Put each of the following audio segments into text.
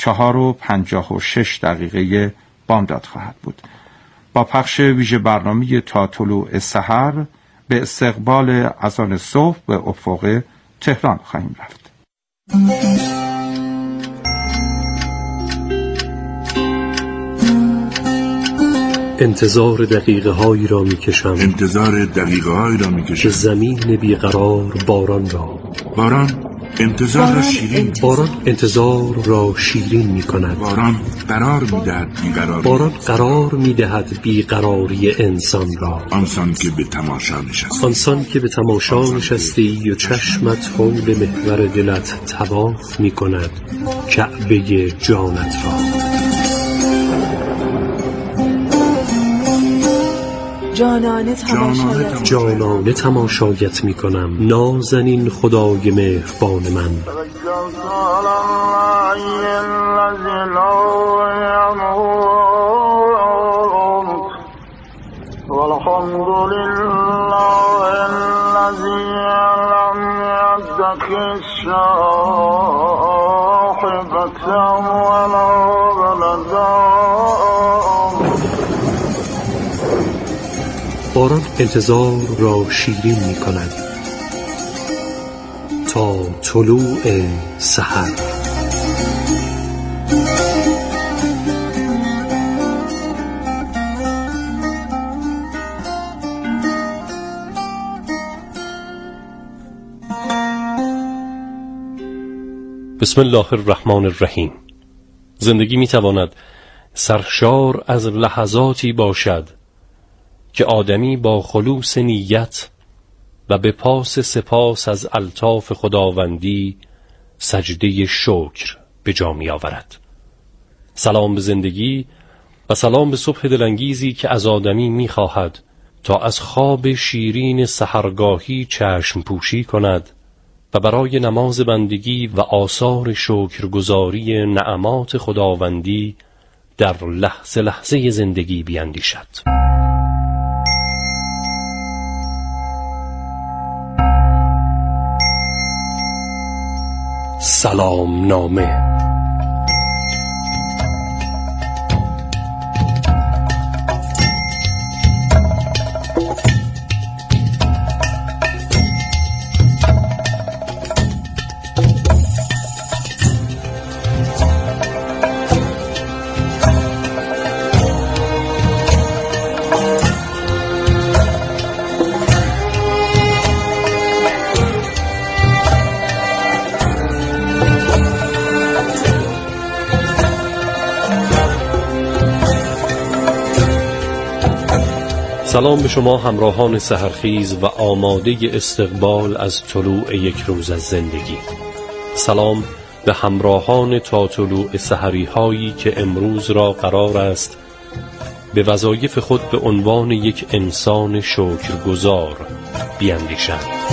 4:56 بامداد خواهد بود. با پخش ویژه برنامه تا طلوع سحر به استقبال اذان صبح به افق تهران خواهیم رفت. انتظار دقیقه هایی را می کشم، که زمین بیقرار باران را. باران انتظار را شیرین می کند. باران قرار می دهد بیقراری انسان را. آنسان که به تماشا نشستی و چشمت حول محور دلت طواف می کند کعبه جانت را. جانانه تماشایت می کنم، نازنین خدای مهربان من. باران انتظار را شیرین می کند تا طلوع سحر. بسم الله الرحمن الرحیم. زندگی می تواند سرشار از لحظاتی باشد که آدمی با خلوص نیت و به پاس سپاس از الطاف خداوندی سجده شکر به جا می آورد. سلام به زندگی و سلام به صبح دلانگیزی که از آدمی می خواهد تا از خواب شیرین سحرگاهی چشم پوشی کند و برای نماز بندگی و آثار شکرگزاری نعمات خداوندی در لحظه لحظه زندگی بیندیشد. سلام نامه. سلام به شما همراهان سحرخیز و آماده استقبال از طلوع یک روز از زندگی. سلام به همراهان تا طلوع سحری هایی که امروز را قرار است به وظایف خود به عنوان یک انسان شکرگزار بیندیشند.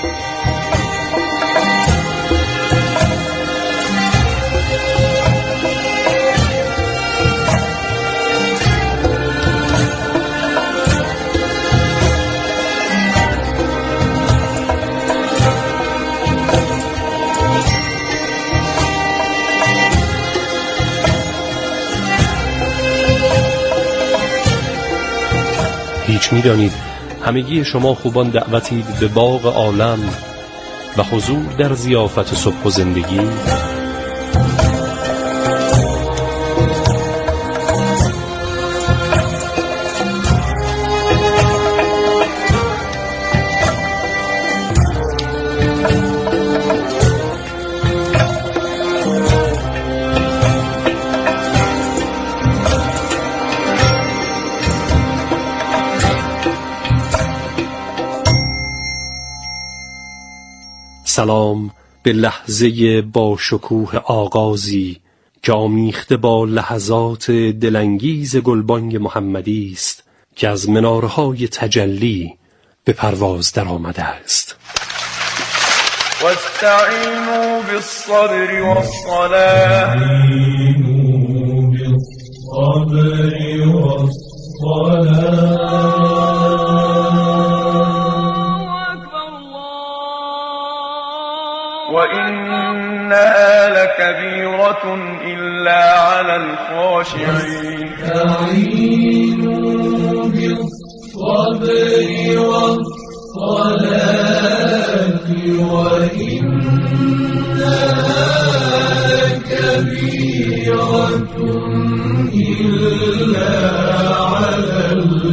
هیچ می‌دانید همگی شما خوبان دعوتید به باغ عالم و حضور در ضیافت صبح و زندگی. سلام به لحظه با شکوه آغازی که آمیخته با لحظات دلانگیز گلبانگ محمدی است که از منارهای تجلی به پرواز در آمده است. واستعینوا بالصبر والصلاة وإنها لكبيرة إلا إلا على الخاشعين استعينوا بالصبر والصلاة وإنها كبيرة إلا على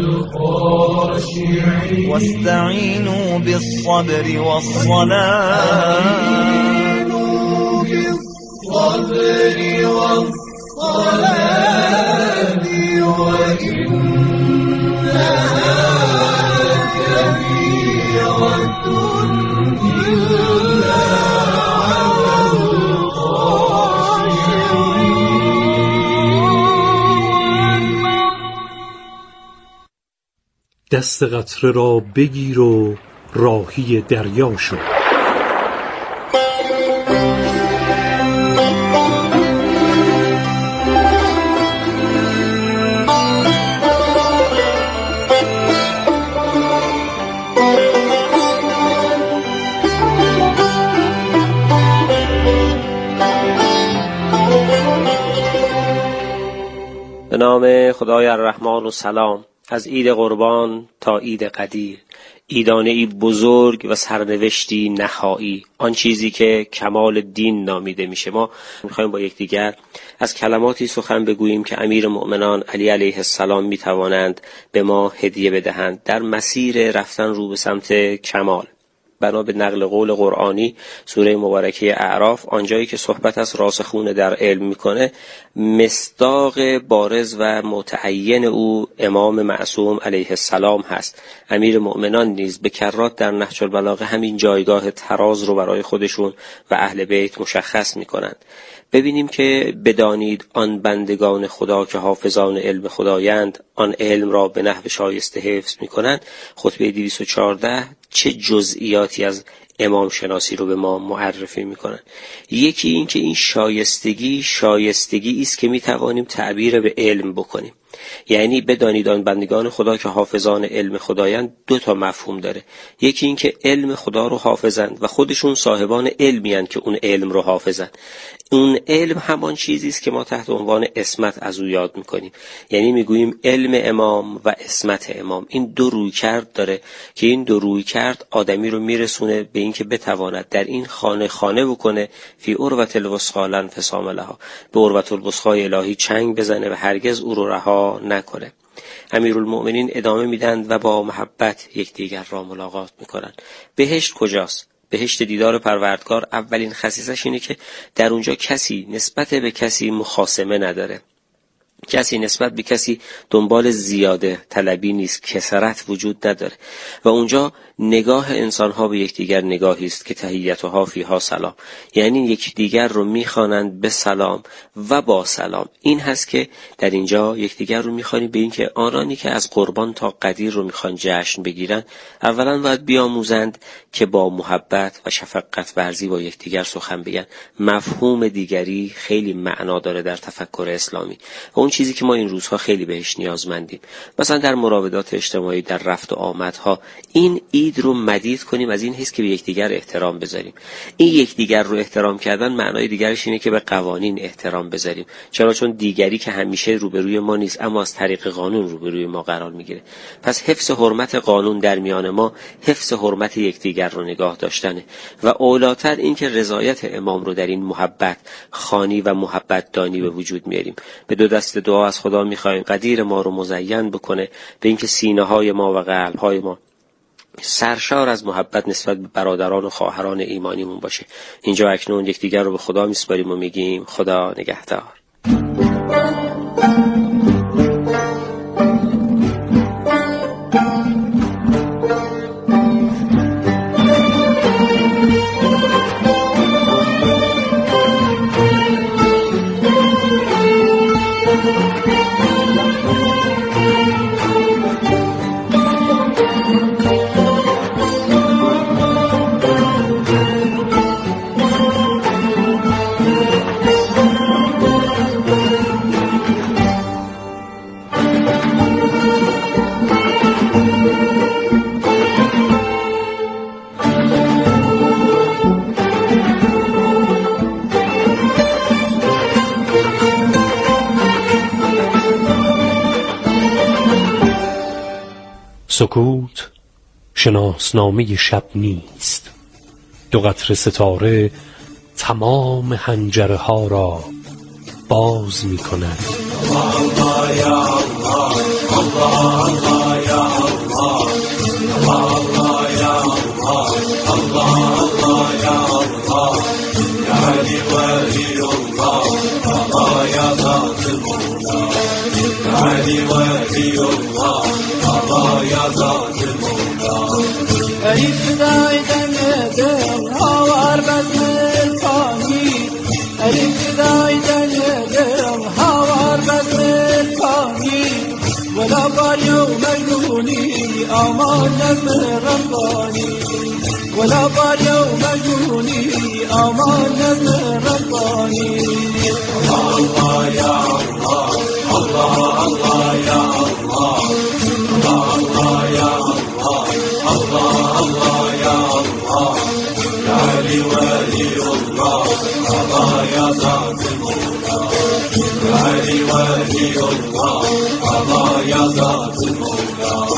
الخاشعين واستعينوا بالصبر والصلاة وإنها كبيرة إلا على الخاشعين. دست قطره را بگیر و راهی دریا شو. به نام خدای الرحمن و سلام. از عید قربان تا عید قدیر، عیدانه ای بزرگ و سرنوشتی نهایی، آن چیزی که کمال دین نامیده میشه. ما میخوایم با یکدیگر از کلماتی سخن بگوییم که امیر مؤمنان علی علیه السلام میتوانند به ما هدیه بدهند در مسیر رفتن رو به سمت کمال. بنا به نقل قول قرآنی سوره مبارکه اعراف، آنجایی که صحبت از راسخون در علم میکنه، مصداق بارز و متعین او امام معصوم علیه السلام هست. امیر مؤمنان نیز به کرات در نهج البلاغه همین جایگاه تراز رو برای خودشون و اهل بیت مشخص میکنند. ببینیم که بدانید آن بندگان خدا که حافظان علم خدایند، آن علم را به نحو شایسته حفظ میکنند. خطبه 214 چه جزئیاتی از امام شناسی رو به ما معرفی میکنن. یکی این که این شایستگی است که میتوانیم تعبیر به علم بکنیم. یعنی بدانید آن بندگان خدا که حافظان علم خدایند، دو تا مفهوم داره. یکی این که علم خدا رو حافظند و خودشون صاحبان علمی هستند که اون علم رو حافظند. اون علم همان چیزی است که ما تحت عنوان عصمت از او یاد میکنیم. یعنی میگوییم علم امام و عصمت امام. این دو رویکرد داره که این دو رویکرد آدمی رو میرسونه به اینکه بتواند در این خانه بکنه فی عروة الوثقی لا انفصام لها، به عروة الوثقی الهی چنگ بزنه و هرگز او رو رها نکنه. امیرالمؤمنین ادامه میدن و با محبت یکدیگر را ملاقات میکنن. بهشت کجاست؟ بهشت دیدار پروردگار اولین خصیصش اینه که در اونجا کسی نسبت به کسی مخاصمه نداره، کسی نسبت به کسی دنبال زیاده طلبی نیست، کثرت وجود نداره و اونجا نگاه انسان‌ها به یکدیگر نگاهی است که تحیتها فیها سلام، یعنی یکدیگر رو میخوانند به سلام و با سلام. این هست که در اینجا یکدیگر رو میخوانیم به این که آنانی که از قربان تا قدیر رو میخوان جشن بگیرن، اولا باید بیاموزند که با محبت و شفقت ورزی با یکدیگر سخن بگن. مفهوم دیگری خیلی معنا داره در تفکر اسلامی و اون چیزی که ما این روزها خیلی بهش نیازمندیم. مثلا در مراودات اجتماعی، در رفت و آمدها، این عید رو مدید کنیم از این حس که به یکدیگر احترام بذاریم. این یکدیگر رو احترام کردن معنای دیگرش اینه که به قوانین احترام بذاریم. چون دیگری که همیشه روبروی ما نیست اما از طریق قانون روبروی ما قرار میگیره. پس حفظ حرمت قانون در میان ما حفظ حرمت یکدیگر رو نگاه داشتنه و اولاتر این که رضایت امام رو در این محبت خانی و محبت دانی به وجود میاریم. به دو دست دعا از خدا میخوایم قدیر ما رو مزین بکنه به اینکه سینه های ما و قلب های ما سرشار از محبت نسبت به برادران و خواهران ایمانیمون باشه. اینجا اکنون یکدیگر رو به خدا میسپاریم و میگیم خدا نگهدار. سکوت شناسنامه شب نیست. دو قطره ستاره تمام حنجره ها را باز می کند. الله یا الله، الله الله یا الله، الله یا الله، الله الله یا الله، یا علی ولی الله، الله یا ذات المولا، یا علی ولی الله، الله یا ذات المولا. ای فدای دل هاور بدل فانی، ای فدای دل هاور بدل فانی، ولا بار يوم مجنوني امان نظم رباني، ولا بار يوم مجنوني امان نظم رباني. الله يا الله، الله الله يا الله، الله يا الله، الله الله يا الله، يا علي ولي الله، الله يا ذات المولى، يا علي ولي الله، الله يا ذات المولى.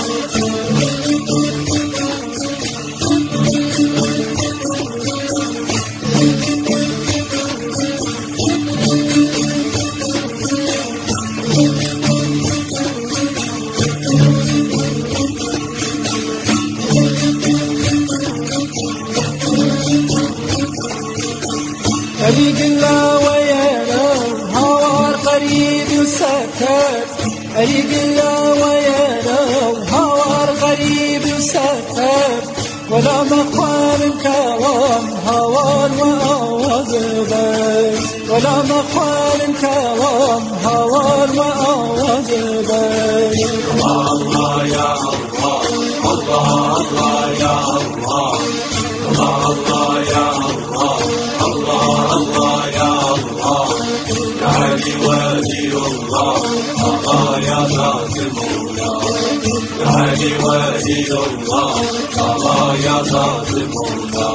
علي قلا ويانا هوار قريب وسكت، علي قلا ويانا هوار قريب وسكت، ولا مقال كوام هوار وآواز بس، ولا مقال كوام هوار وآواز بس. الله يا الله، الله الله يا الله، الله يا الله، الله الله يا الله، يا علي ولي الله، الله يا ذات المولى، يا علي ولي الله، الله يا ذات المولى.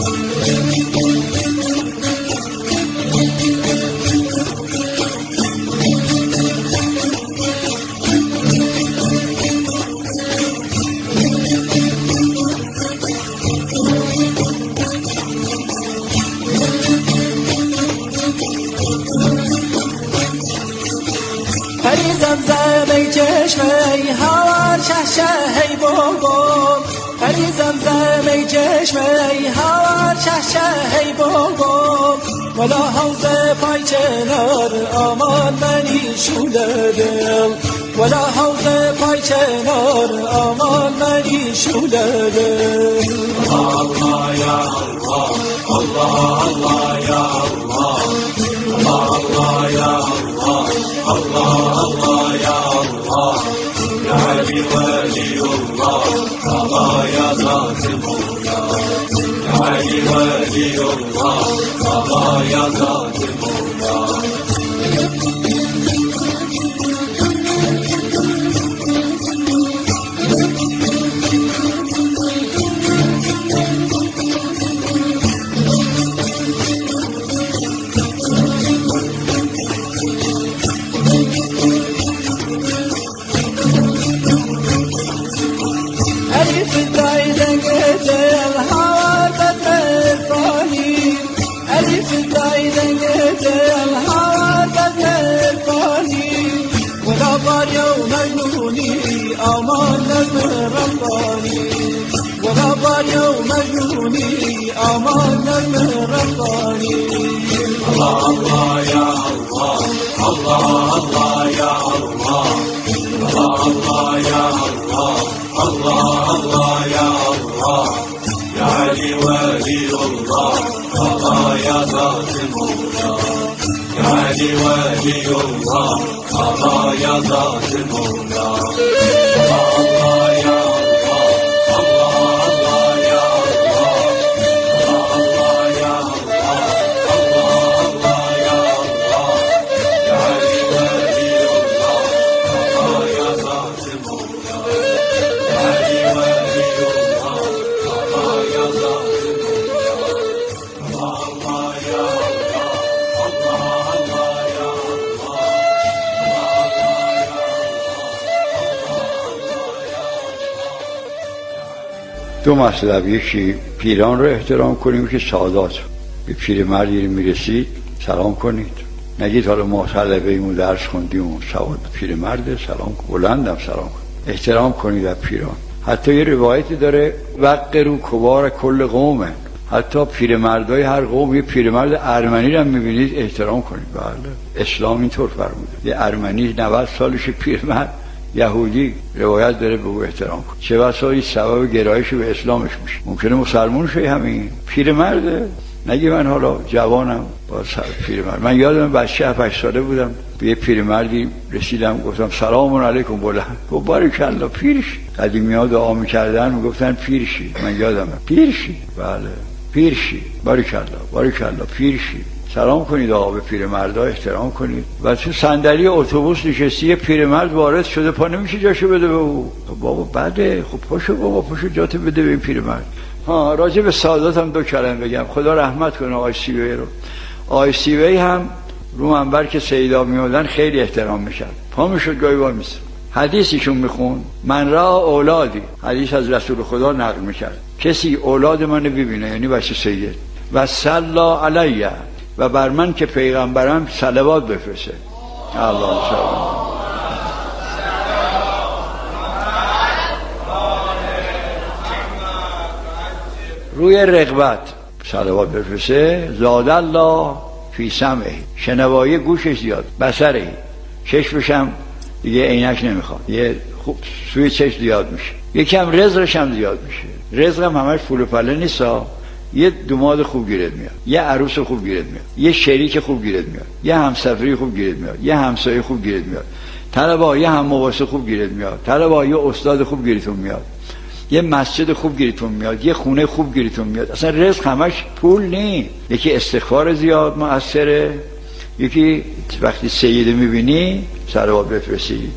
هری زمزمه چشمه هوار شهشهی بابام، هری زمزمه چشمه هوار شهشهی بابام، ولا حوض پای چنار آمان منی شوله دل، ولا حوض پای چنار آمان منی شوله دل. الله یا الله، الله الله یا الله، الله یا الله، الله الله يا الله، يا علي ولي الله، الله يا ذات المولى، يا علي ولي الله، الله يا ذات المولى. امان نظم رباني، ولا بار يوم مجنوني امان نظم رباني. الله الله يا الله، الله الله يا الله، الله الله يا الله، الله الله يا الله، يا علي ولي الله، الله يا ذات المولى، يا علي ولي الله، الله يا ذات المولى. الله يا الله، الله الله يا الله، الله يا الله، الله الله يا الله، يا علي ولي الله، الله يا ذات المولى، يا علي ولي الله، الله يا ذات المولى. الله يا الله، الله الله يا الله، الله يا الله، الله الله يا دو مطلب، یکی پیران رو احترام کنیم که سادات به پیرمردی میرسید سلام کنید، نگید حالا ما طلبه ایمون درس خوندیم و سواد پیرمرد سلام بلندم سلام کن، احترام کنید از پیران. حتی یه روایتی داره وقروا کبار کل قومه، حتی پیرمردای هر قوم یه پیرمرد ارمنی رو میبینید احترام کنید. بله اسلام اینطور فرموده، یه ارمنی 90 سالش پیرمرد یهودی روایت داره به او احترام کن، چه بسا این سبب گرایش به اسلامش میشه. ممکنه مسلمون شه همین پیرمرده، نگی من حالا جوانم با پیرمرد. من یادم بچه 7-8 ساله بودم به یه پیرمردی رسیدم گفتم سلام علیکم بلند، گفت بارکالله پیرشی. قدیمی‌ها دعا می‌کردن میگفتن پیرشی، من یادمه پیرشی. بله پیرشی، بارکالله پیرشی. سلام کنید آقا به پیرمردا احترام کنید. و تو صندلی اتوبوس نشستی پیرمرد وارد شده پا نمیشه جاشو بده به او، بابا بده خب پاشو بابا پاشو جاتو بده به این پیرمرد. راجع به ساداتم 2 کلمه بگم، خدا رحمت کنه آقای سیوی رو. آقای سیوی هم رو منبر که سیدا میادن خیلی احترام میشن، پا میشد گاهی وای میسه حدیثیشون میخون، من را اولادی، حدیث از رسول خدا نقل میکرد، کسی اولاد منو ببینه یعنی بچه سید و صلی علیه و بر من که پیغمبرم صلوات بفرسته، الله سلام روی رغبت صلوات بفرسته، زاد الله فی سمعه، شنوایی گوشش زیاد، بصره چشمش هم دیگه عینک نمیخواد، یه خوب سوی چشم زیاد میشه، یکم رزقش هم زیاد میشه. رزق هم همش پول و پله نیستا، یه دوماد خوب گیرت میاد، یه عروس خوب گیرت میاد، یه شریک خوب گیرت میاد، یه همسفری خوب گیرت میاد، یه همسایه خوب گیرت میاد، طلبا یه هم مواسه خوب گیرت میاد، طلبا یه استاد خوب گیرتون میاد، یه مسجد خوب گیرتون میاد، یه خونه خوب گیرتون میاد. اصلا رزق همش پول نیست، یکی استغفار زیاد مؤثره، یکی وقتی سیده میبینی صلوات بفرستی.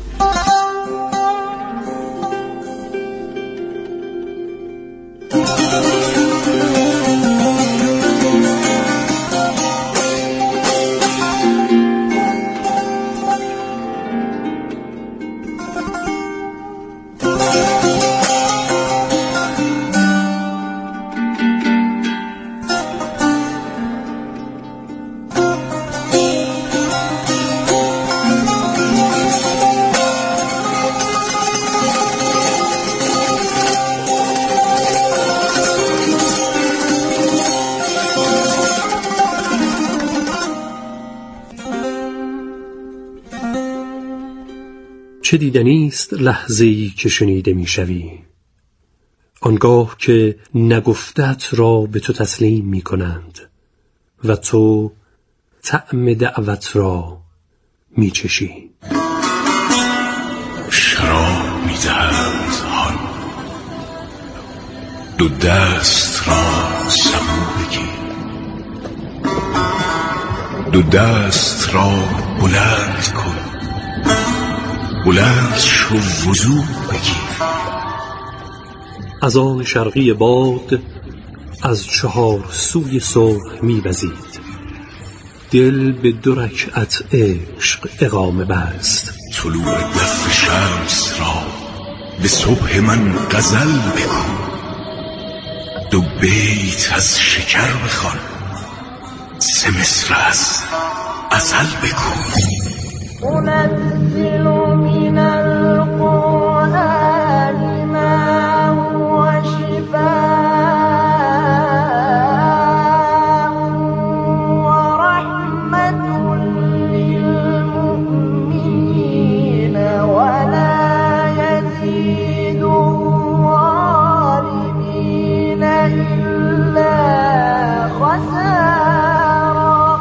چه دیدنیست لحظه‌ای که شنیده میشوی، آنگاه که نگفتت را به تو تسلیم می کنند و تو طعم دعوت را می چشی. شراب می دهند هان، دو دست را سبو بگیر، دو دست را بلند کن، بلند شو وضو بگیر. از آن شرقی باد از 4 سوی صبح می‌وزید، دل به 2 رکعت عشق اقامه بست. طلوع دف شمس را به صبح من غزل بگو، 2 بیت از شکر بخوان، 3 مصر از ازل بگو. أنزل من القرآن ما هو شفاء ورحمة للمؤمنين ولا يزيد الظالمين إلا خسارا.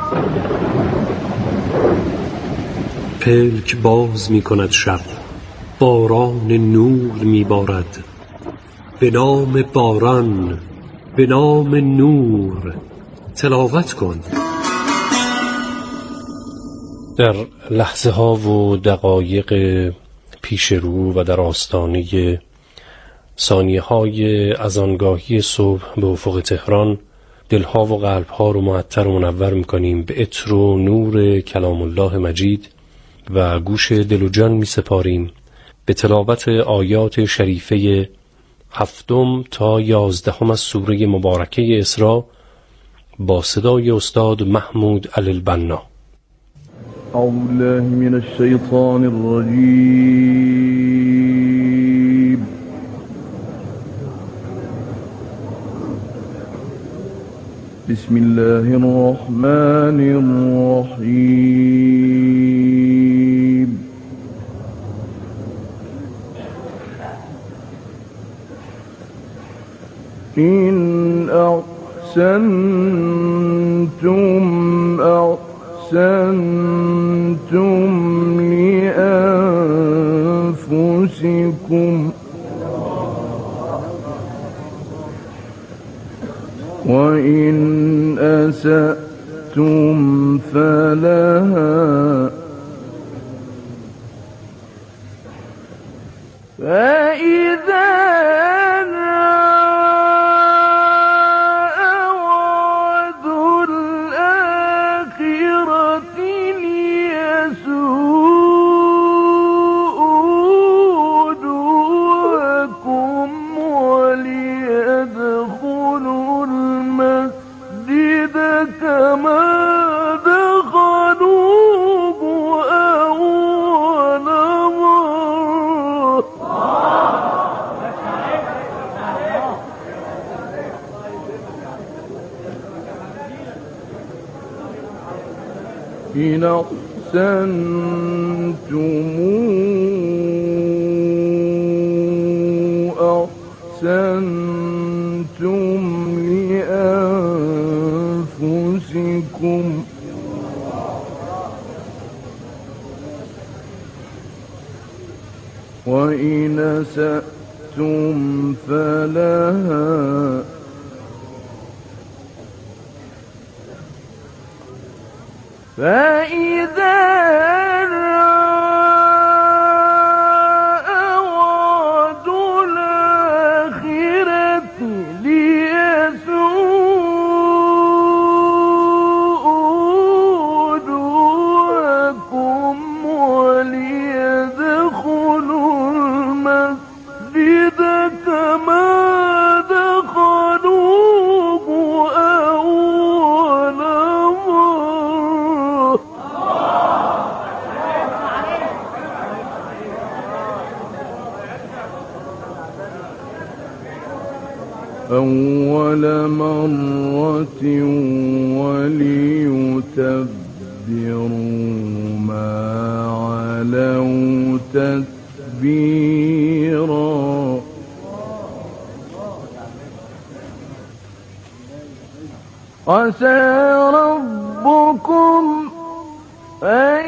پلک باز می کند شب، باران نور می بارد، به نام باران، به نام نور تلاوت کن. در لحظه ها و دقایق پیش رو و در آستانه ثانیه های از آنگاهی صبح به افق تهران، دلها و قلبها رو معطر و منور میکنیم به عطر و نور کلام الله مجید و گوش دل و جان می سپاریم به تلاوت آیات شریفه 7 تا 11 از سوره مبارکه اسراء با صدای استاد محمود علی البنا. اعوذ بالله من الشیطان الرجیم. بسم الله الرحمن الرحیم. إن أحسنتم لأنفسكم وإن أسأتم فلها فإذا إن أحسنتم لأنفسكم وإن أسأتم فلها فإذا أرادوا الآخرة ليسوءوا وجوهكم وليدخلوا المسجد كما دخلوه أول مرة وليتبروا ما علوا تتبيرا. عسى ربكم أن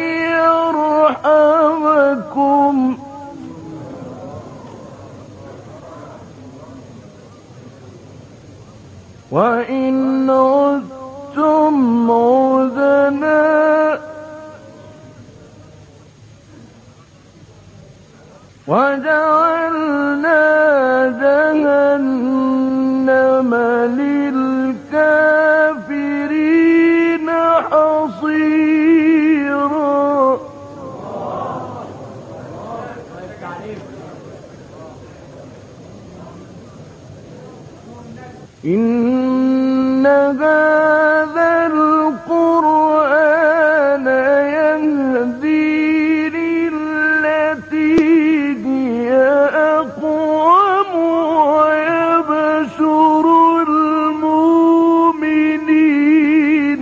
يرحمكم وإن عدتم عدنا وجعلنا جهنم للكافرين حصيرا. إن هذا القرآن يهدي للتي هي أقوم ويبشر المؤمنين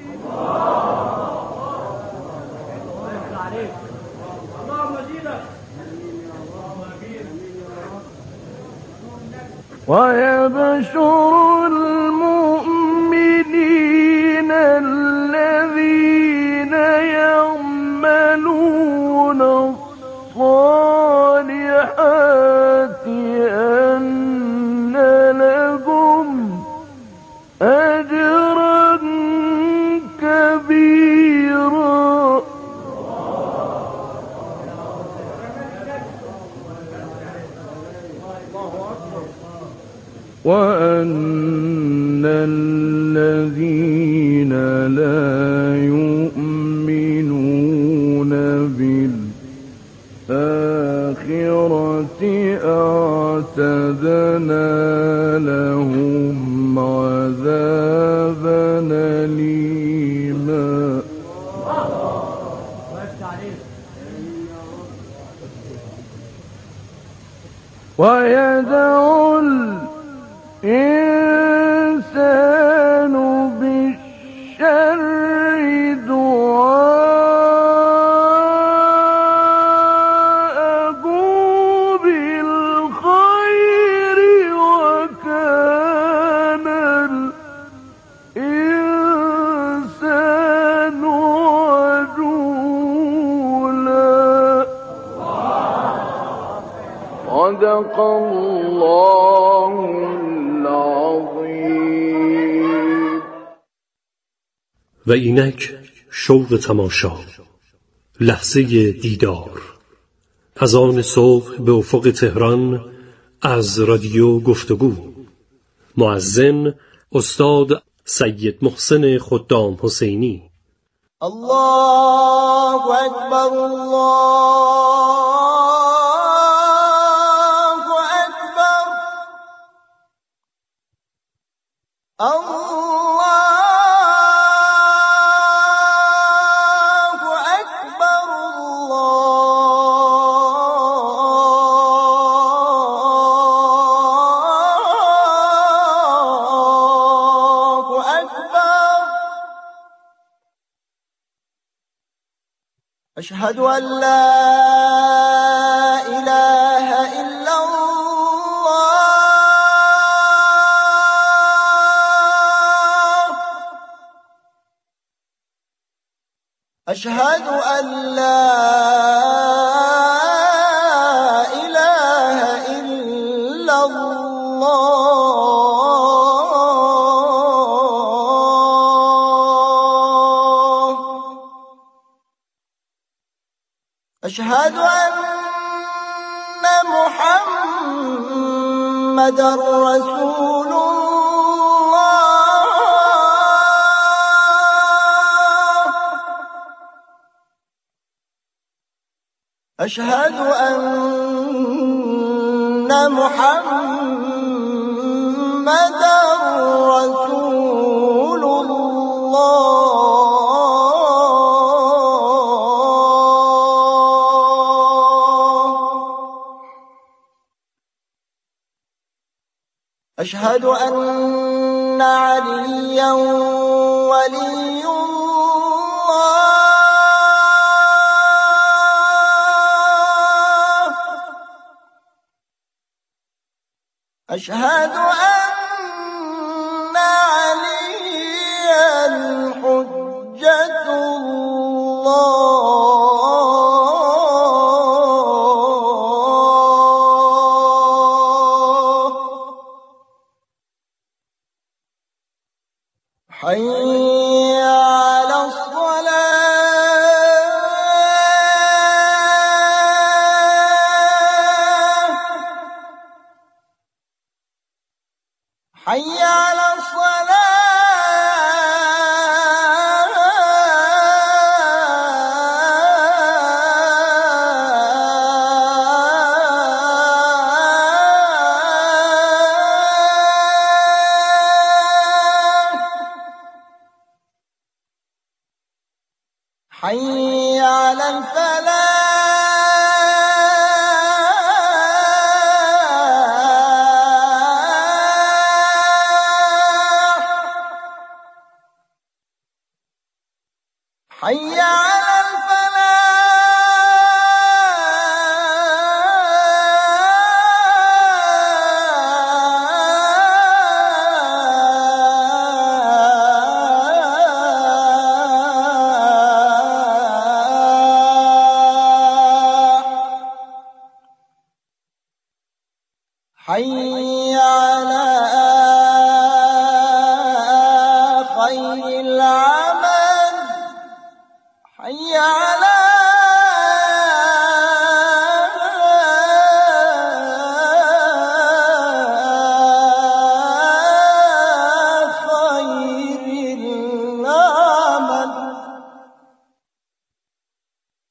الذين يعملون الصالحات أن لهم أجرا كبيرا. وأن الذين لا يؤمنون بالآخرة أعتدنا ويدعو الإنسان بالشر دعاءه بالخير وكان الإنسان عجولا. صدق الله العظیم. و اینک شوق تماشا، لحظه دیدار. از آن صبح به افق تهران از رادیو گفتگو. مؤذن استاد سید محسن خدام حسینی. الله اکبر الله اکبر الله اکبر الله اکبر. أشهد أن لا إله إلا الله. أشهد أن لا إله إلا الله. أشهد أن محمد رسول الله. أشهد أن محمد رسول الله. أشهد أن عليا ولي الله. أشهد أن عليا حجة الله. حي على الصلاة. حي على الصلاة. حي على الفلاح. حي على الفلاح. حي